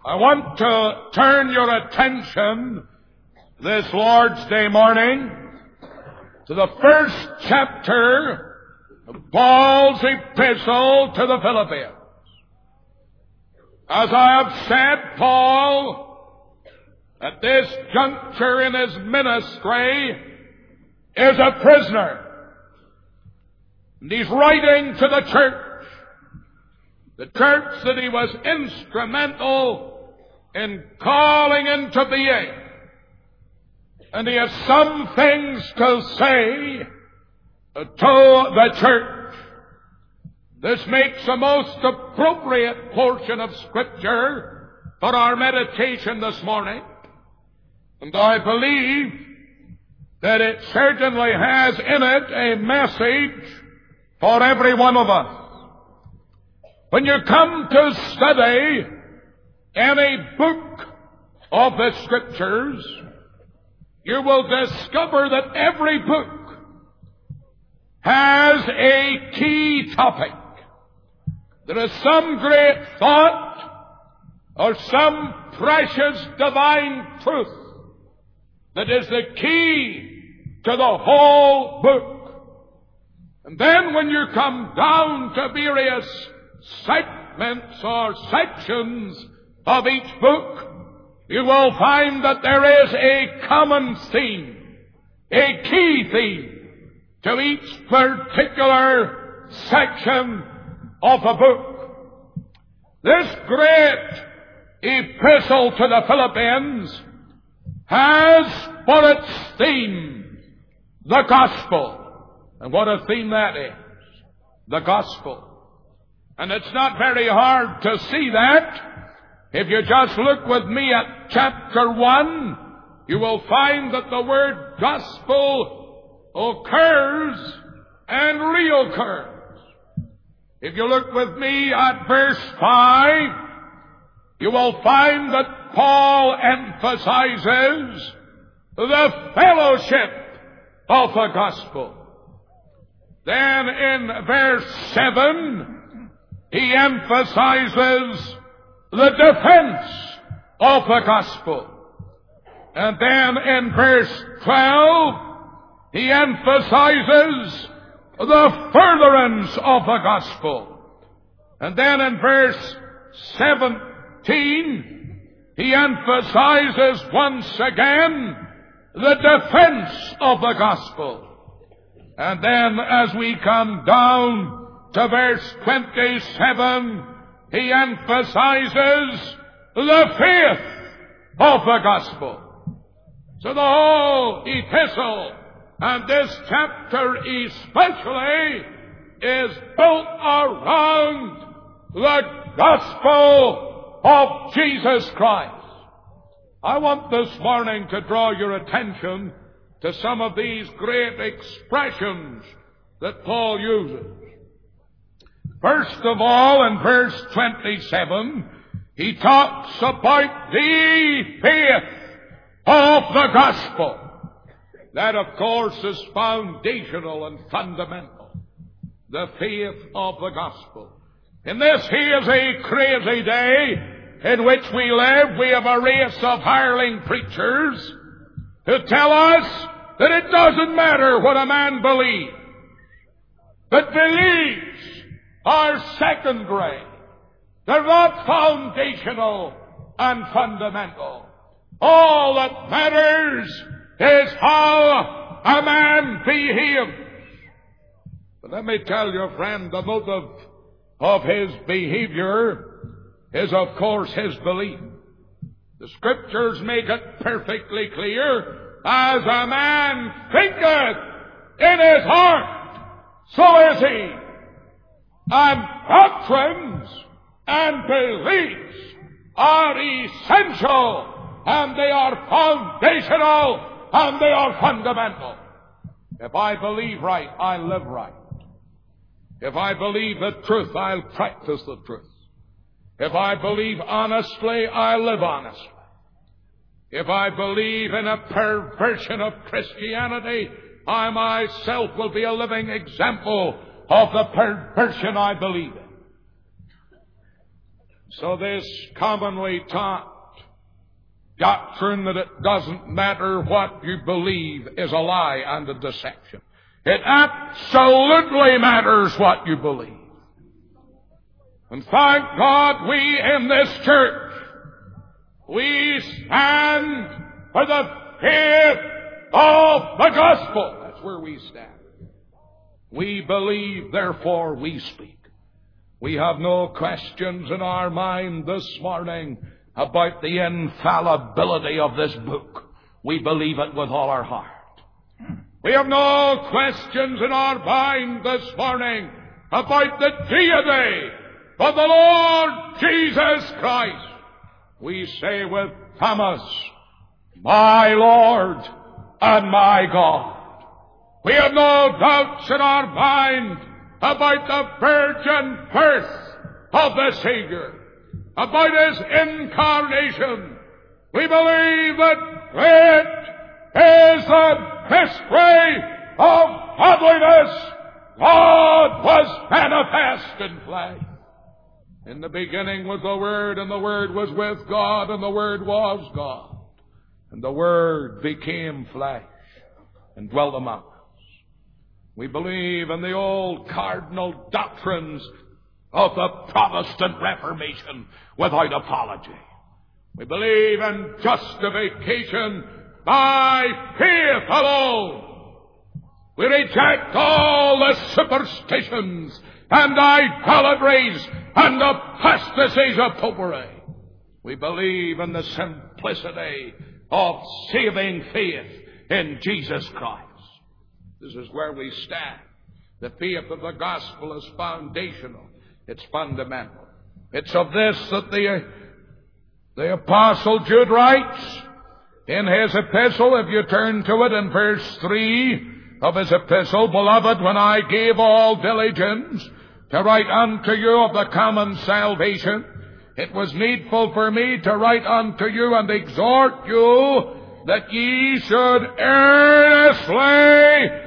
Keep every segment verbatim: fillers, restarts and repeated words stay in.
I want to turn your attention this Lord's Day morning to the first chapter of Paul's epistle to the Philippians. As I have said, Paul, at this juncture in his ministry, is a prisoner. And he's writing to the church, the church that he was instrumental in calling into being. And he has some things to say to the church. This makes the most appropriate portion of Scripture for our meditation this morning. And I believe that it certainly has in it a message for every one of us. When you come to study any book of the Scriptures, you will discover that every book has a key topic. There is some great thought or some precious divine truth that is the key to the whole book. And then when you come down to various segments or sections of each book, you will find that there is a common theme, a key theme to each particular section of a book. This great epistle to the Philippians has for its theme the gospel. And what a theme that is, the gospel. And it's not very hard to see that. If you just look with me at chapter one, you will find that the word gospel occurs and reoccurs. If you look with me at verse five, you will find that Paul emphasizes the fellowship of the gospel. Then in verse seven, he emphasizes the defense of the gospel. And then in verse twelve, he emphasizes the furtherance of the gospel. And then in verse seventeen, he emphasizes once again the defense of the gospel. And then as we come down to verse twenty-seven, he emphasizes the faith of the gospel. So the whole epistle, and this chapter especially, is built around the gospel of Jesus Christ. I want this morning to draw your attention to some of these great expressions that Paul uses. First of all, in verse twenty-seven, he talks about the faith of the gospel. That, of course, is foundational and fundamental. The faith of the gospel. In this here's a crazy day in which we live, we have a race of hireling preachers who tell us that it doesn't matter what a man believes. That beliefs are secondary. They're not foundational and fundamental. All that matters is how a man behaves. But let me tell you, friend, the motive of his behavior is, of course, his belief. The Scriptures make it perfectly clear, as a man thinketh in his heart, so is he. And doctrines and beliefs are essential, and they are foundational, and they are fundamental. If I believe right, I live right. If I believe the truth, I'll practice the truth. If I believe honestly, I live honestly. If I believe in a perversion of Christianity, I myself will be a living example of the perversion I believe in. So this commonly taught doctrine that it doesn't matter what you believe is a lie and a deception. It absolutely matters what you believe. And thank God we in this church, we stand for the faith of the gospel. That's where we stand. We believe, therefore we speak. We have no questions in our mind this morning about the infallibility of this book. We believe it with all our heart. We have no questions in our mind this morning about the deity of the Lord Jesus Christ. We say with Thomas, my Lord and my God. We have no doubts in our mind about the virgin birth of the Savior, about His incarnation. We believe that great is the mystery of godliness. God was manifest in flesh. In the beginning was the Word, and the Word was with God, and the Word was God. And the Word became flesh and dwelt among us. We believe in the old cardinal doctrines of the Protestant Reformation without apology. We believe in justification by faith alone. We reject all the superstitions and idolatries and apostasies of popery. We believe in the simplicity of saving faith in Jesus Christ. This is where we stand. The faith of the gospel is foundational. It's fundamental. It's of this that the, the Apostle Jude writes in his epistle. If you turn to it in verse three of his epistle, beloved, when I gave all diligence to write unto you of the common salvation, it was needful for me to write unto you and exhort you that ye should earnestly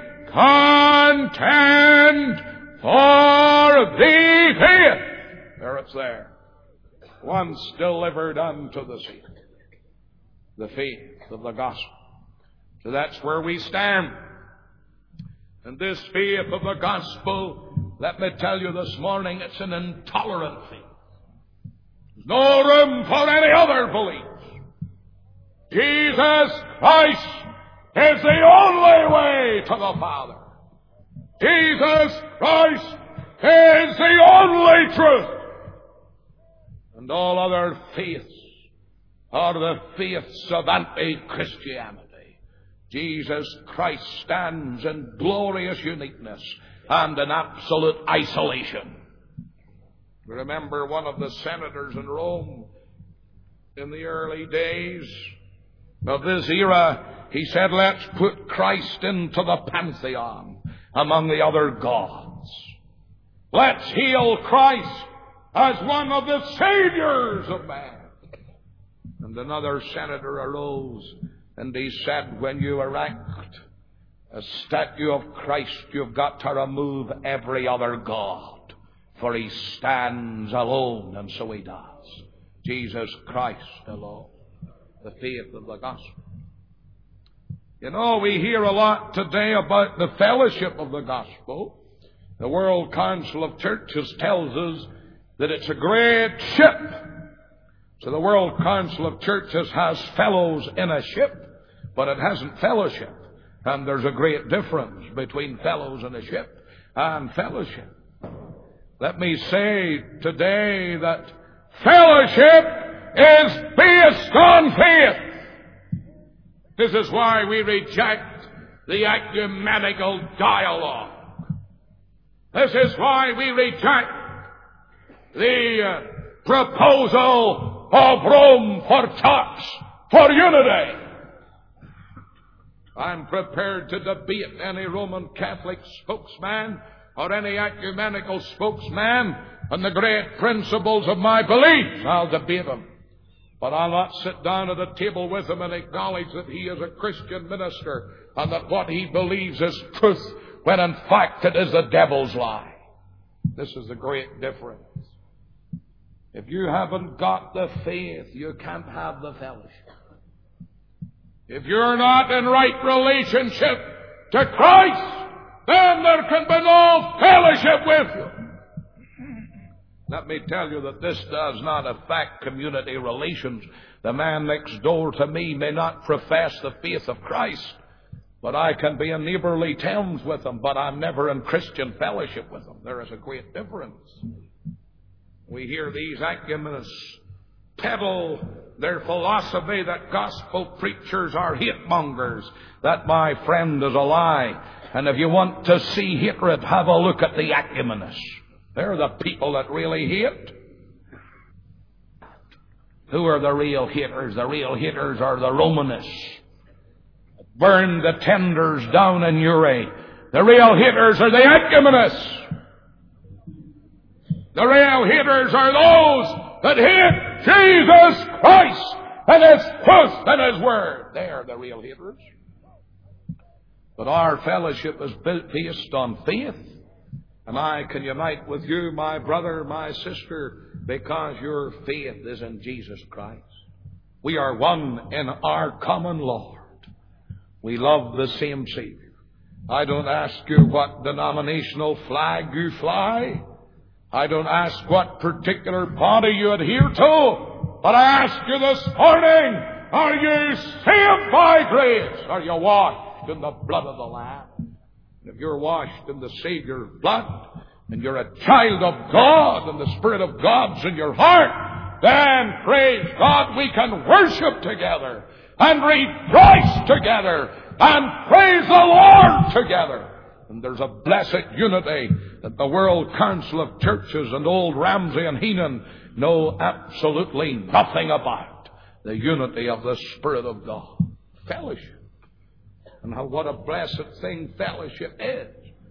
contend for the faith. There it's there. Once delivered unto the saints. The faith of the gospel. So that's where we stand. And this faith of the gospel, let me tell you this morning, it's an intolerant faith. There's no room for any other beliefs. Jesus Christ is the only way to the Father. Jesus Christ is the only truth. And all other faiths are the faiths of anti-Christianity. Jesus Christ stands in glorious uniqueness and in absolute isolation. Remember one of the senators in Rome in the early days of this era, he said, let's put Christ into the pantheon among the other gods. Let's hail Christ as one of the saviors of man. And another senator arose and he said, when you erect a statue of Christ, you've got to remove every other god, for he stands alone, and so he does. Jesus Christ alone. The faith of the gospel. You know, we hear a lot today about the fellowship of the gospel. The World Council of Churches tells us that it's a great ship. So the World Council of Churches has fellows in a ship, but it hasn't fellowship. And there's a great difference between fellows in a ship and fellowship. Let me say today that fellowship is based on faith. This is why we reject the ecumenical dialogue. This is why we reject the uh, proposal of Rome for talks for unity. I'm prepared to debate any Roman Catholic spokesman or any ecumenical spokesman on the great principles of my beliefs. I'll debate them. But I'll not sit down at a table with him and acknowledge that he is a Christian minister and that what he believes is truth, when in fact it is the devil's lie. This is the great difference. If you haven't got the faith, you can't have the fellowship. If you're not in right relationship to Christ, then there can be no fellowship with you. Let me tell you that this does not affect community relations. The man next door to me may not profess the faith of Christ, but I can be in neighborly terms with him, but I'm never in Christian fellowship with him. There is a great difference. We hear these ecumenists peddle their philosophy that gospel preachers are hate-mongers. That, my friend, is a lie. And if you want to see hatred, have a look at the ecumenists. They're the people that really hate. Who are the real haters? The real haters are the Romanists. Burned the tenders down in Uri. The real haters are the ecumenists. The real haters are those that hate Jesus Christ and His truth and His Word. They are the real haters. But our fellowship is based on faith. And I can unite with you, my brother, my sister, because your faith is in Jesus Christ. We are one in our common Lord. We love the same Savior. I don't ask you what denominational flag you fly. I don't ask what particular body you adhere to. But I ask you this morning, are you saved by grace? Are you washed in the blood of the Lamb? If you're washed in the Savior's blood, and you're a child of God, and the Spirit of God's in your heart, then, praise God, we can worship together, and rejoice together, and praise the Lord together. And there's a blessed unity that the World Council of Churches and old Ramsey and Heenan know absolutely nothing about. The unity of the Spirit of God. Fellowship. And how, what a blessed thing fellowship is.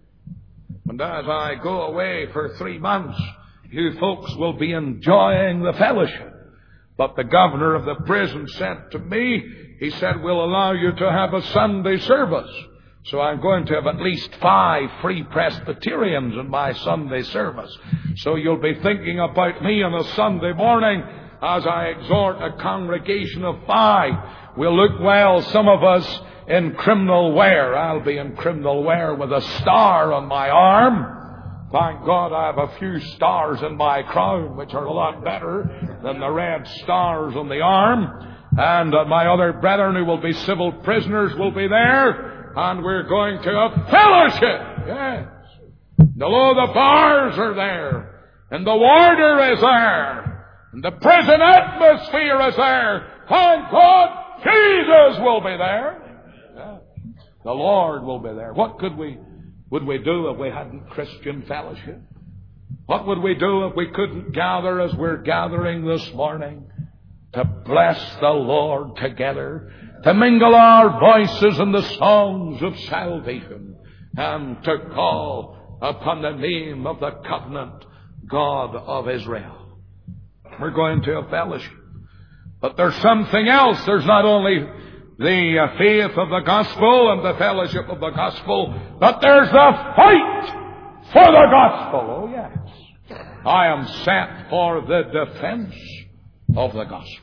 And as I go away for three months, you folks will be enjoying the fellowship. But the governor of the prison said to me, he said, we'll allow you to have a Sunday service. So I'm going to have at least five free Presbyterians in my Sunday service. So you'll be thinking about me on a Sunday morning as I exhort a congregation of five. We'll look well, some of us, in criminal wear. I'll be in criminal wear with a star on my arm. Thank God I have a few stars in my crown, which are a lot better than the red stars on the arm. And uh, my other brethren who will be civil prisoners will be there. And we're going to a fellowship. Yes. Below the bars are there. And the warder is there. And the prison atmosphere is there. Thank God Jesus will be there. Yes. The Lord will be there. What could we, would we do if we hadn't Christian fellowship? What would we do if we couldn't gather as we're gathering this morning to bless the Lord together? To mingle our voices in the songs of salvation, and to call upon the name of the covenant God of Israel. We're going to a fellowship. But there's something else. There's not only the faith of the gospel and the fellowship of the gospel, but there's the fight for the gospel. Oh, yes. I am sent for the defense of the gospel.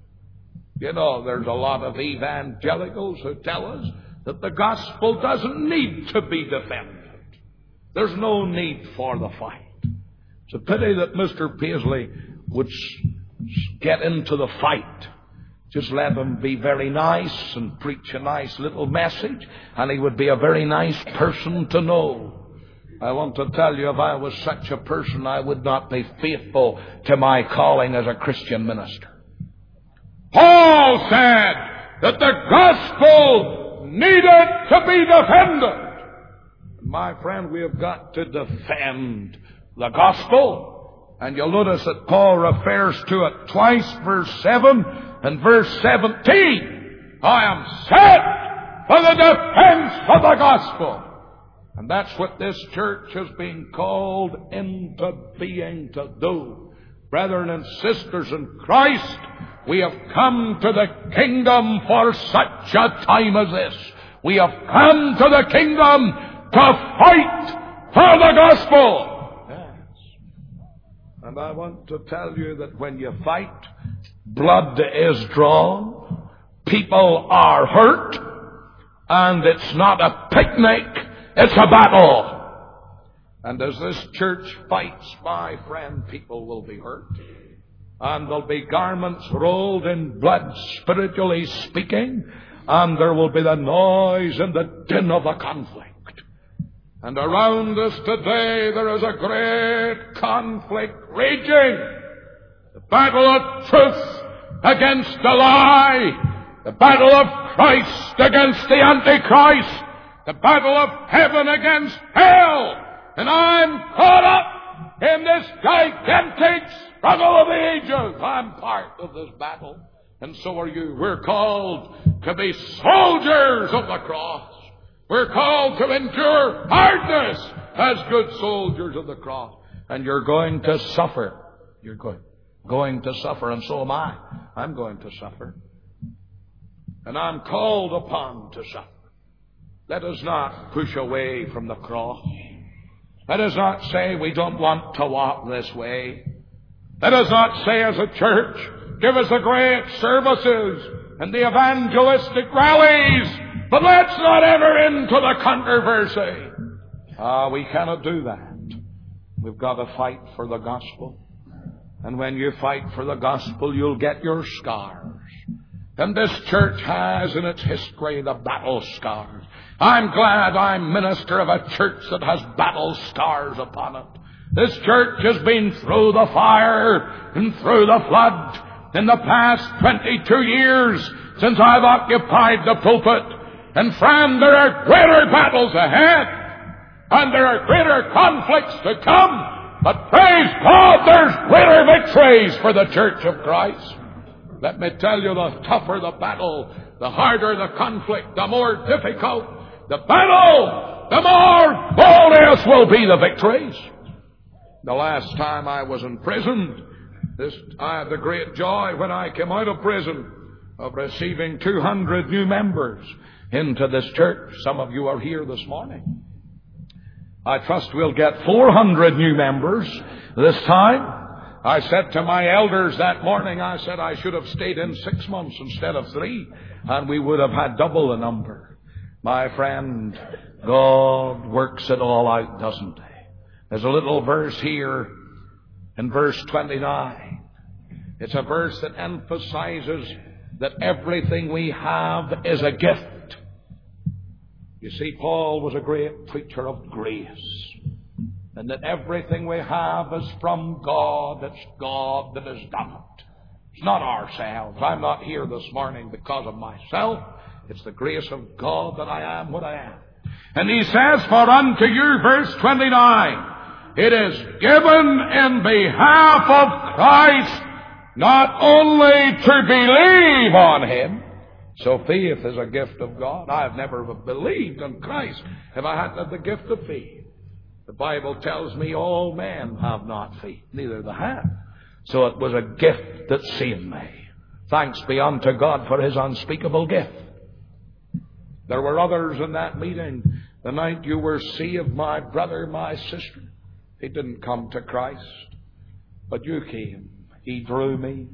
You know, there's a lot of evangelicals who tell us that the gospel doesn't need to be defended. There's no need for the fight. It's a pity that Mister Paisley would get into the fight. Just let him be very nice and preach a nice little message, and he would be a very nice person to know. I want to tell you, if I was such a person, I would not be faithful to my calling as a Christian minister. Paul said that the gospel needed to be defended. My friend, we have got to defend the gospel. And you'll notice that Paul refers to it twice, verse seven and verse seventeen. I am set for the defense of the gospel. And that's what this church has been called into being to do. Brethren and sisters in Christ, we have come to the kingdom for such a time as this. We have come to the kingdom to fight for the gospel. Yes. And I want to tell you that when you fight, blood is drawn, people are hurt, and it's not a picnic, it's a battle. And as this church fights, my friend, people will be hurt. And there'll be garments rolled in blood, spiritually speaking, and there will be the noise and the din of the conflict. And around us today there is a great conflict raging. The battle of truth against the lie. The battle of Christ against the Antichrist. The battle of heaven against hell. And I'm caught up in this gigantic struggle of the ages. I'm part of this battle. And so are you. We're called to be soldiers of the cross. We're called to endure hardness as good soldiers of the cross. And you're going to suffer. You're going, going to suffer, and so am I. I'm going to suffer. And I'm called upon to suffer. Let us not push away from the cross. Let us not say we don't want to walk this way. Let us not say as a church, give us the great services and the evangelistic rallies, but let's not enter into the controversy. Ah, we cannot do that. We've got to fight for the gospel. And when you fight for the gospel, you'll get your scars. And this church has in its history the battle scars. I'm glad I'm minister of a church that has battle scars upon it. This church has been through the fire and through the flood in the past twenty-two years since I've occupied the pulpit. And friend, there are greater battles ahead, and there are greater conflicts to come. But praise God, there's greater victories for the Church of Christ. Let me tell you, the tougher the battle, the harder the conflict, the more difficult the battle, the more glorious will be the victories. The last time I was in prison, this, I had the great joy when I came out of prison of receiving two hundred new members into this church. Some of you are here this morning. I trust we'll get four hundred new members this time. I said to my elders that morning, I said I should have stayed in six months instead of three, and we would have had double the number. My friend, God works it all out, doesn't He? There's a little verse here in verse twenty-nine. It's a verse that emphasizes that everything we have is a gift. You see, Paul was a great preacher of grace. And that everything we have is from God. It's God that has done it. It's not ourselves. I'm not here this morning because of myself. It's the grace of God that I am what I am. And he says, for unto you, verse twenty-nine, it is given in behalf of Christ not only to believe on Him. So faith is a gift of God. I have never believed in Christ if I hadn't had the gift of faith. The Bible tells me all men have not faith, neither the have. So it was a gift that saved me. Thanks be unto God for His unspeakable gift. There were others in that meeting. The night you were saved, my brother, my sister, he didn't come to Christ, but you came. He drew me,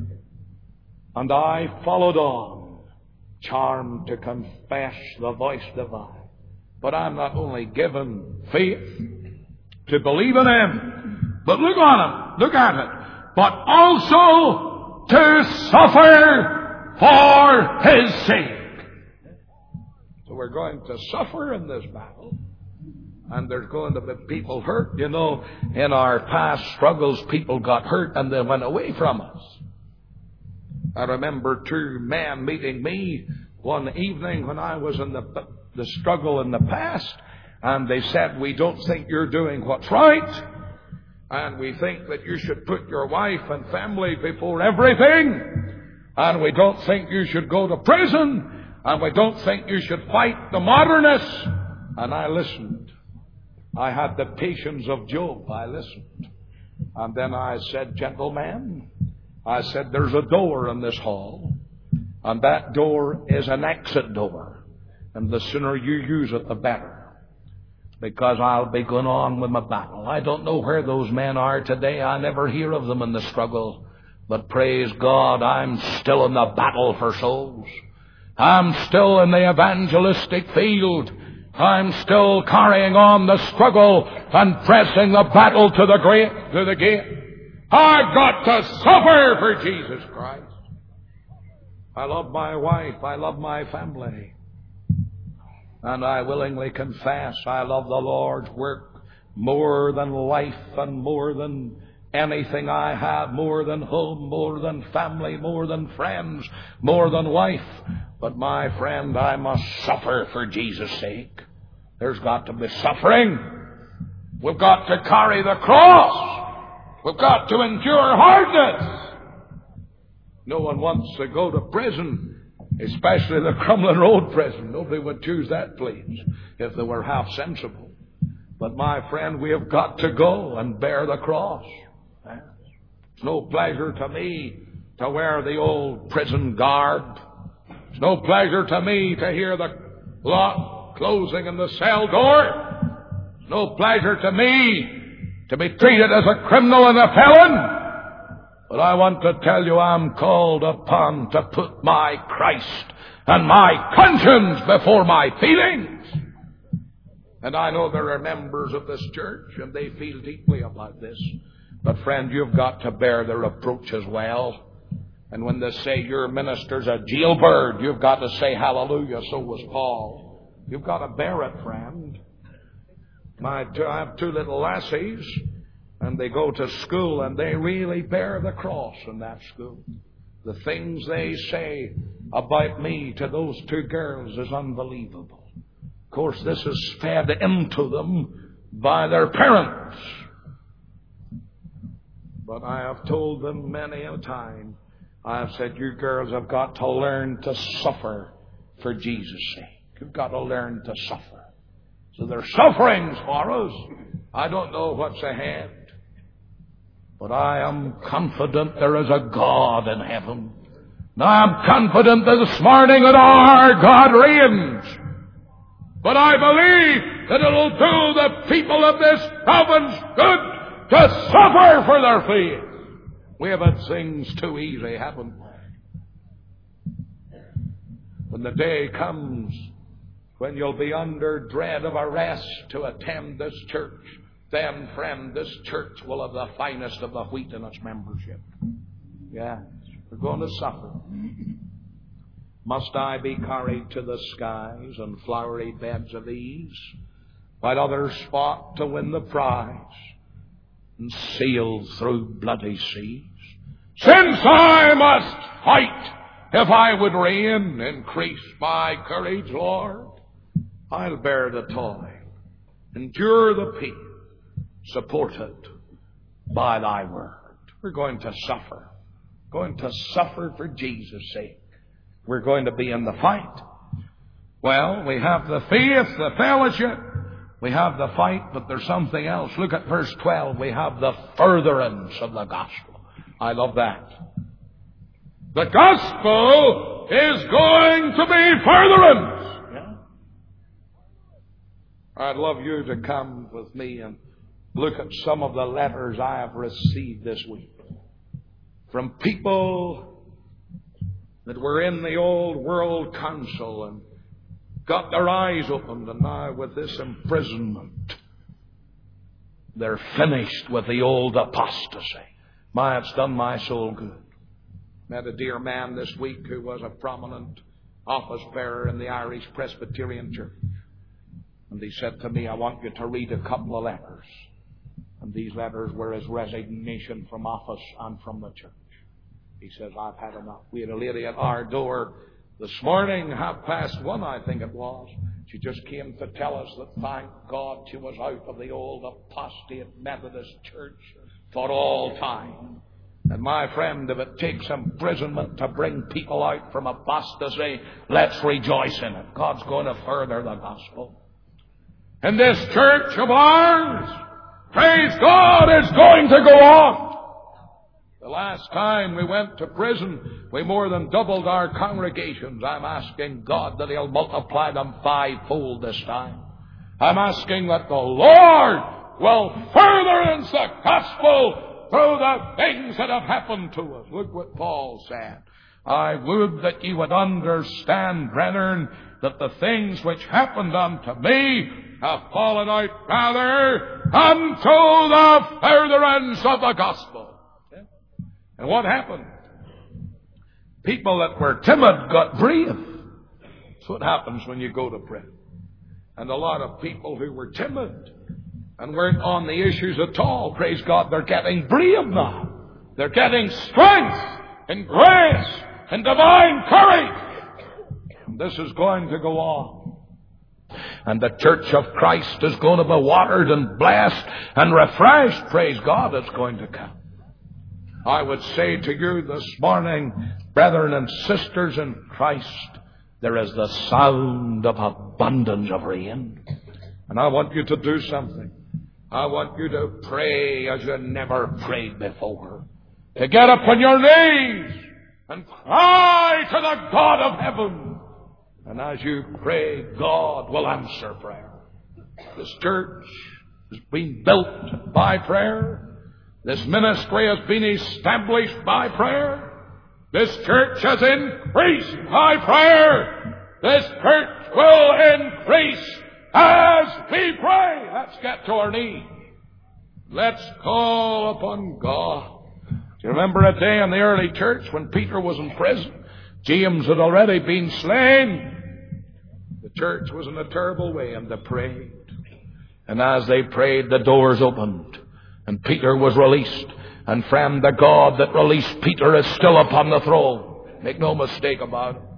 and I followed on, charmed to confess the voice divine. But I'm not only given faith to believe in Him, but look on it, look at it, but also to suffer for His sake. So we're going to suffer in this battle, and there's going to be people hurt. You know, in our past struggles, people got hurt and they went away from us. I remember two men meeting me one evening when I was in the the struggle in the past, and they said, we don't think you're doing what's right, and we think that you should put your wife and family before everything, and we don't think you should go to prison, and we don't think you should fight the modernists. And I listened. I had the patience of Job. I listened. And then I said, gentlemen, I said, there's a door in this hall, and that door is an exit door. And the sooner you use it, the better. because I'll be going on with my battle. I don't know where those men are today. I never hear of them in the struggle. But praise God, I'm still in the battle for souls. I'm still in the evangelistic field. I'm still carrying on the struggle and pressing the battle to the great, to the gate. I've got to suffer for Jesus Christ. I love my wife. I love my family. And I willingly confess I love the Lord's work more than life and more than anything I have, more than home, more than family, more than friends, more than wife. But my friend, I must suffer for Jesus' sake. There's got to be suffering. We've got to carry the cross. We've got to endure hardness. No one wants to go to prison, especially the Crumlin Road prison. Nobody would choose that place if they were half sensible. But my friend, we have got to go and bear the cross. It's no pleasure to me to wear the old prison garb. It's no pleasure to me to hear the lock closing in the cell door. It's no pleasure to me to be treated as a criminal and a felon. But I want to tell you, I'm called upon to put my Christ and my conscience before my feelings. And I know there are members of this church, and they feel deeply about this. But friend, you've got to bear the reproach as well. And when they say your minister's a jailbird, you've got to say hallelujah. So was Paul. You've got to bear it, friend. My, I have two little lassies, and they go to school, and they really bear the cross in that school. The things they say about me to those two girls is unbelievable. Of course, this is fed into them by their parents. But I have told them many a time, I have said, you girls have got to learn to suffer for Jesus' sake. You've got to learn to suffer. So there's sufferings for us. I don't know what's ahead. But I am confident there is a God in heaven. And I am confident that this morning that our God reigns. But I believe that it'll do the people of this province good to suffer for their faith. We have had things too easy, haven't we? When the day comes when you'll be under dread of arrest to attend this church, then, friend, this church will have the finest of the wheat in its membership. Yes, we're going to suffer. Must I be carried to the skies and flowery beds of ease, while others fought to win the prize and sailed through bloody seas? Since I must fight, if I would reign, increase my courage, Lord. I'll bear the toil, endure the pain, supported by thy word. We're going to suffer. Going to suffer for Jesus' sake. We're going to be in the fight. Well, we have the faith, the fellowship. We have the fight, but there's something else. Look at verse twelve. We have the furtherance of the gospel. I love that. The gospel is going to be furtherance. Yeah. I'd love you to come with me and look at some of the letters I have received this week from people that were in the old World Council and got their eyes opened, and now with this imprisonment, they're finished with the old apostasy. My, it's done my soul good. Met a dear man this week who was a prominent office bearer in the Irish Presbyterian Church. And he said to me, I want you to read a couple of letters. And these letters were his resignation from office and from the church. He says, I've had enough. We had a lady at our door this morning, half past one, I think it was. She just came to tell us that, thank God, she was out of the old apostate Methodist church for all time. And my friend, if it takes imprisonment to bring people out from apostasy, let's rejoice in it. God's going to further the gospel. And this church of ours, praise God, is going to go on. The last time we went to prison, we more than doubled our congregations. I'm asking God that He'll multiply them fivefold this time. I'm asking that the Lord will furtherance the gospel through the things that have happened to us. Look what Paul said. I would that ye would understand, brethren, that the things which happened unto me have fallen out rather unto the furtherance of the gospel. And what happened? People that were timid got brave. That's what happens when you go to prison. And a lot of people who were timid and weren't on the issues at all, praise God, they're getting brave now. They're getting strength and grace and divine courage. And this is going to go on. And the church of Christ is going to be watered and blessed and refreshed. Praise God, it's going to come. I would say to you this morning, brethren and sisters in Christ, there is the sound of abundance of rain. And I want you to do something. I want you to pray as you never prayed before. To get up on your knees and cry to the God of heaven. And as you pray, God will answer prayer. This church has been built by prayer. This ministry has been established by prayer. This church has increased by prayer. This church will increase as we pray. Let's get to our knees. Let's call upon God. Do you remember a day in the early church when Peter was in prison? James had already been slain. The church was in a terrible way, and they prayed. And as they prayed, the doors opened, and Peter was released. And friend, the God that released Peter is still upon the throne. Make no mistake about it.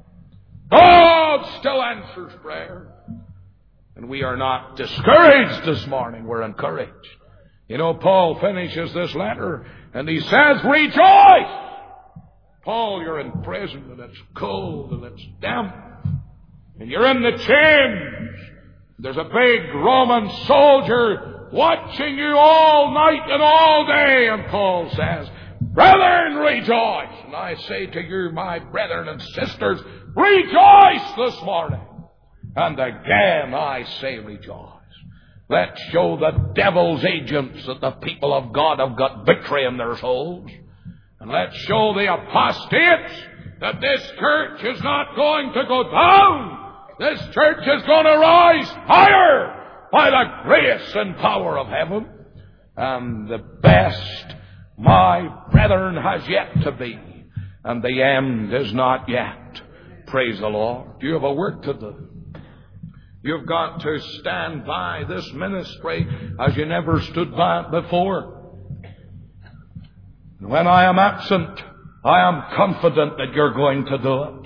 God still answers prayer. And we are not discouraged this morning. We're encouraged. You know, Paul finishes this letter and he says, rejoice! Paul, you're in prison and it's cold and it's damp. And you're in the chains. There's a big Roman soldier watching you all night and all day. And Paul says, brethren, rejoice. And I say to you, my brethren and sisters, rejoice this morning. And again I say rejoice. Let's show the devil's agents that the people of God have got victory in their souls. And let's show the apostates that this church is not going to go down. This church is going to rise higher by the grace and power of heaven. And the best, my brethren, has yet to be. And the end is not yet. Praise the Lord. You have a work to do. You've got to stand by this ministry as you never stood by it before. And when I am absent, I am confident that you're going to do it.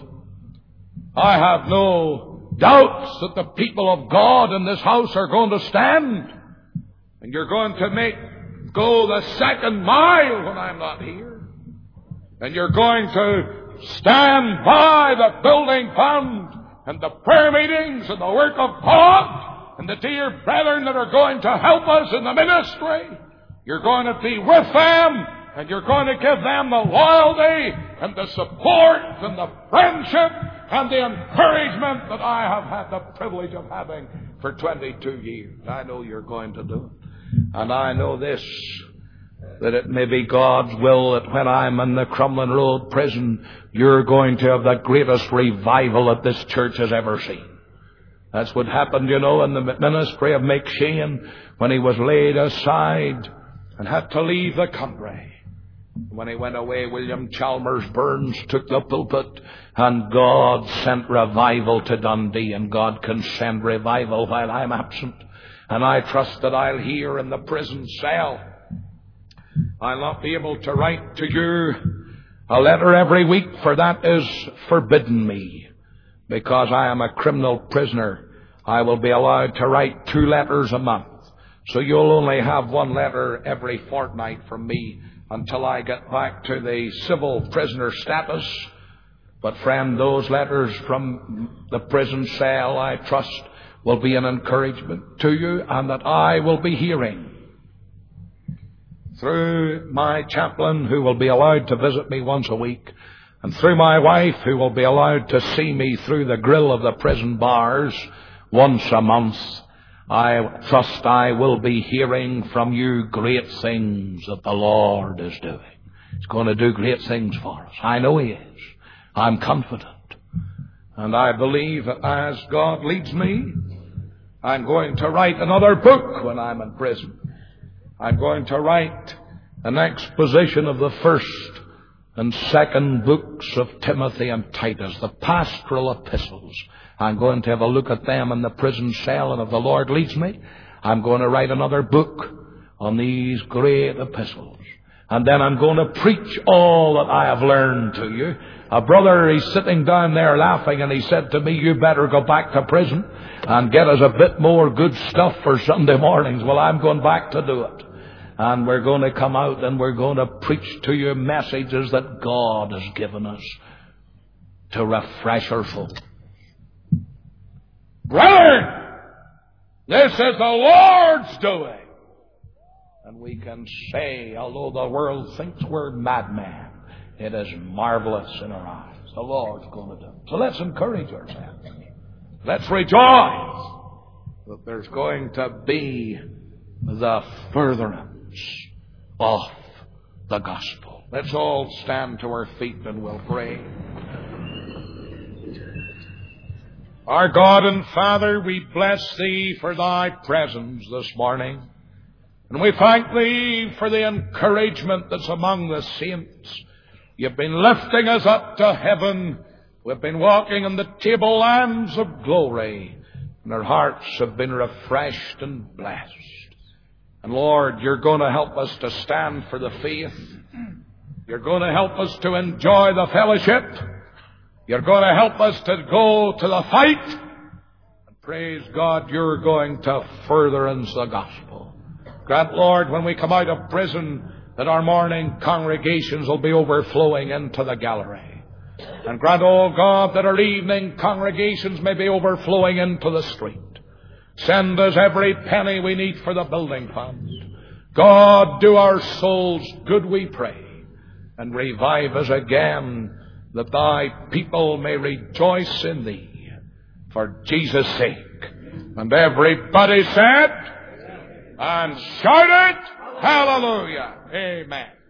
I have no doubts that the people of God in this house are going to stand. And you're going to make go the second mile when I'm not here. And you're going to stand by the building fund and the prayer meetings and the work of God and the dear brethren that are going to help us in the ministry. You're going to be with them and you're going to give them the loyalty and the support and the friendship and the encouragement that I have had the privilege of having for twenty-two years. I know you're going to do it. And I know this, that it may be God's will that when I'm in the Crumlin Road prison, you're going to have the greatest revival that this church has ever seen. That's what happened, you know, in the ministry of McShane when he was laid aside and had to leave the country. When he went away, William Chalmers Burns took the pulpit and God sent revival to Dundee, and God can send revival while I'm absent. And I trust that I'll hear in the prison cell. I'll not be able to write to you a letter every week, for that is forbidden me. Because I am a criminal prisoner, I will be allowed to write two letters a month. So you'll only have one letter every fortnight from me until I get back to the civil prisoner status. But friend, those letters from the prison cell, I trust, will be an encouragement to you, and that I will be hearing through my chaplain, who will be allowed to visit me once a week, and through my wife, who will be allowed to see me through the grill of the prison bars once a month. I trust I will be hearing from you great things that the Lord is doing. He's going to do great things for us. I know He is. I'm confident. And I believe that as God leads me, I'm going to write another book when I'm in prison. I'm going to write an exposition of the first and second books of Timothy and Titus, the pastoral epistles. I'm going to have a look at them in the prison cell, and if the Lord leads me, I'm going to write another book on these great epistles. And then I'm going to preach all that I have learned to you. A brother, he's sitting down there laughing, and he said to me, you better go back to prison and get us a bit more good stuff for Sunday mornings. Well, I'm going back to do it. And we're going to come out and we're going to preach to you messages that God has given us to refresh our soul. Brethren, this is the Lord's doing. And we can say, although the world thinks we're madmen, it is marvelous in our eyes. The Lord's going to do it. So let's encourage ourselves. Let's rejoice that there's going to be the furtherance of the gospel. Let's all stand to our feet and we'll pray. Our God and Father, we bless Thee for Thy presence this morning. And we thank Thee for the encouragement that's among the saints. You've been lifting us up to heaven. We've been walking in the tablelands of glory. And our hearts have been refreshed and blessed. And Lord, You're going to help us to stand for the faith. You're going to help us to enjoy the fellowship. You're going to help us to go to the fight. And praise God, You're going to furtherance the gospel. Grant, Lord, when we come out of prison, that our morning congregations will be overflowing into the gallery. And grant, oh God, that our evening congregations may be overflowing into the street. Send us every penny we need for the building fund. God, do our souls good, we pray. And revive us again, that Thy people may rejoice in Thee. For Jesus' sake. And everybody said, and shouted, hallelujah. Amen.